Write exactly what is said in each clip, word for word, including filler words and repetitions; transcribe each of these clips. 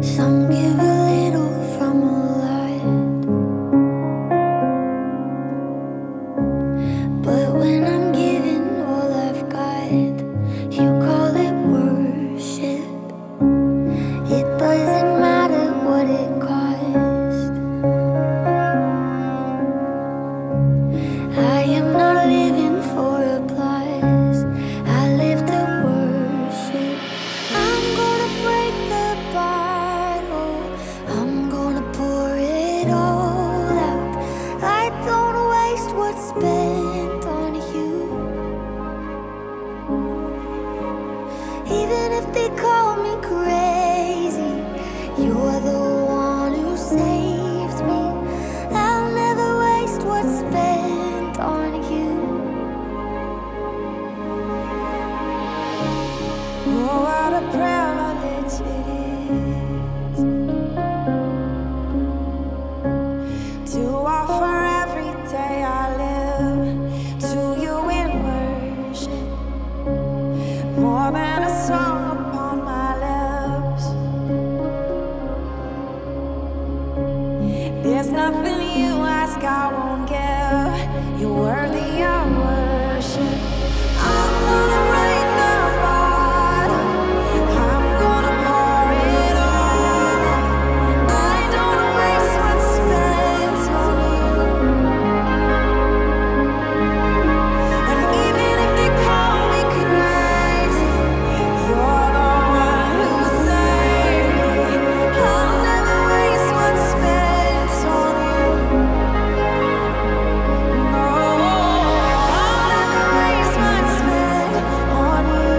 Some give a little from a lot, but when I'm giving all I've got, you call it worship. It doesn't matter what it costs. I am not living for applause, I live to worship. I'm gonna break the bottle, I'm gonna pour it all out. I don't waste what's spent on you. Even if they call me crazy, you're the one who saved me. I'll never waste what's spent on you. Oh, what a privilege it is to offer every day I live to you in worship, more than a song upon my lips. There's nothing you ask I won't give. You're worthy of worship. I'm gonna break the bottle, I'm gonna pour it all out. I don't waste what's spent on you. And even if they call me crazy, you're the one who saved me. I'll never waste what's spent on you. No, I'll never waste what's spent on you.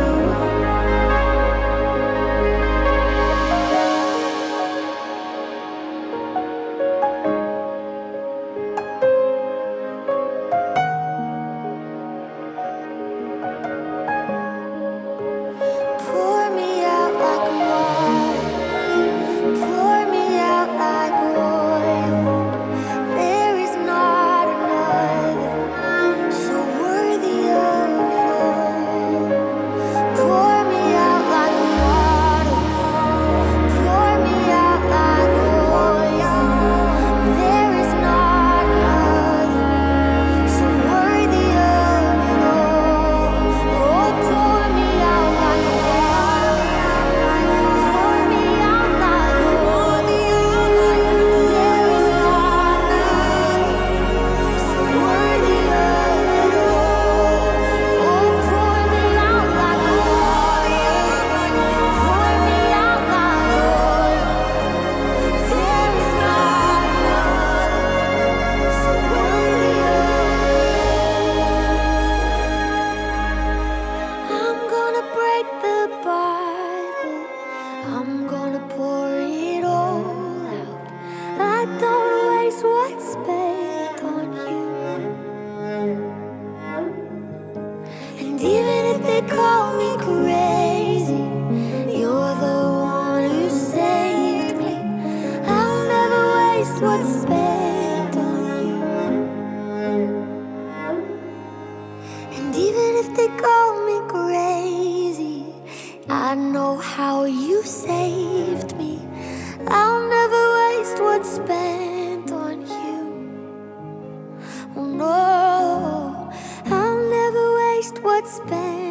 Pour me out like water, pour me out like oil. There is not another so worthy of it all. Pour me out like water, pour me out like oil. There is not another so worthy of it all. Oh, pour me out like water, pour me out like oil. There is not another so worthy of it all. Oh, pour me out like water, pour me out like oil. There is not another so worthy of it. I'm gonna break the bottle, I'm gonna pour it all out. I don't waste what's spent on you. And even if they call me crazy, you're the one who saved me. I'll never waste what's spent on you. And even if they call me crazy, I know how you saved me. I'll never waste what's spent on you. Oh no, I'll never waste what's spent